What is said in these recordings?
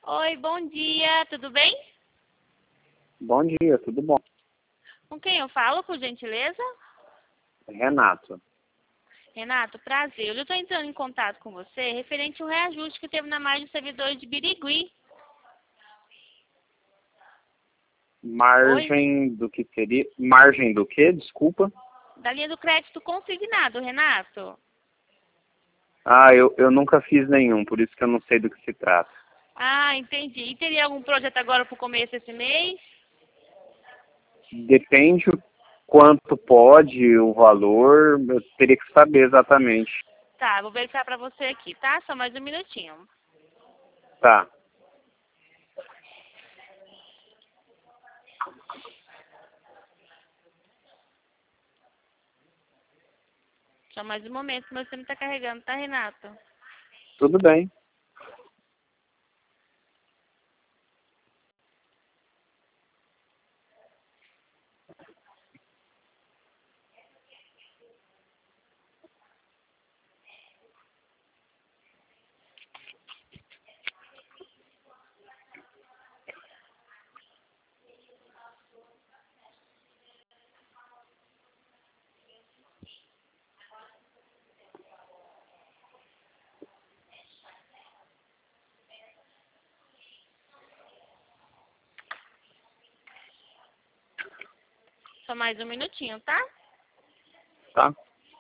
Oi, bom dia, tudo bem? Bom dia, tudo bom? Com quem eu falo, por gentileza? Renato. Renato, prazer. Eu estou entrando em contato com você referente ao reajuste que teve na margem dos servidores de Birigui. Oi? Margem do que seria? Margem do que? Desculpa. Da linha do crédito consignado, Renato. Eu nunca fiz nenhum, por isso que eu não sei do que se trata. Ah, entendi. E teria algum projeto agora para o começo desse mês? Depende o quanto pode, o valor, eu teria que saber exatamente. Tá, vou verificar para você aqui, tá? Só mais um minutinho. Tá, Só mais um momento, meu sistema está carregando, tá, Renato? tudo bem. Só mais um minutinho, tá? Tá.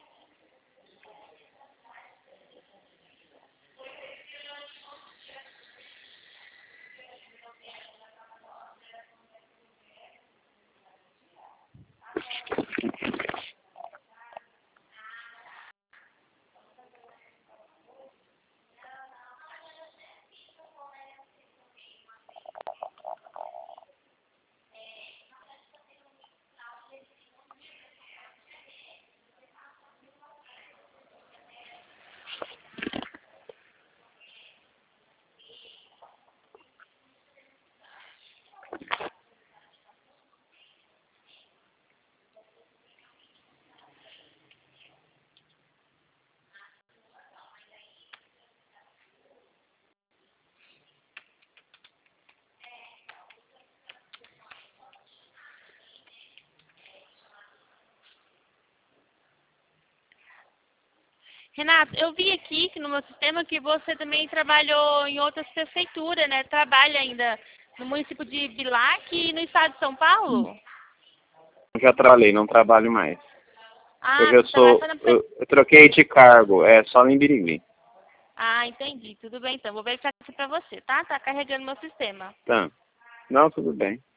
Renato, eu vi aqui que no meu sistema que você também trabalhou em outras prefeituras, né? Trabalha ainda no município de Bilac e no estado de São Paulo? Já trabalhei, não trabalho mais. Ah, Hoje eu você trabalha sou, só na eu troquei de cargo, é só em Birigui. Ah, entendi. Tudo bem, então. Vou verificar aqui pra você, tá? Tá carregando meu sistema. Tá. Não, tudo bem.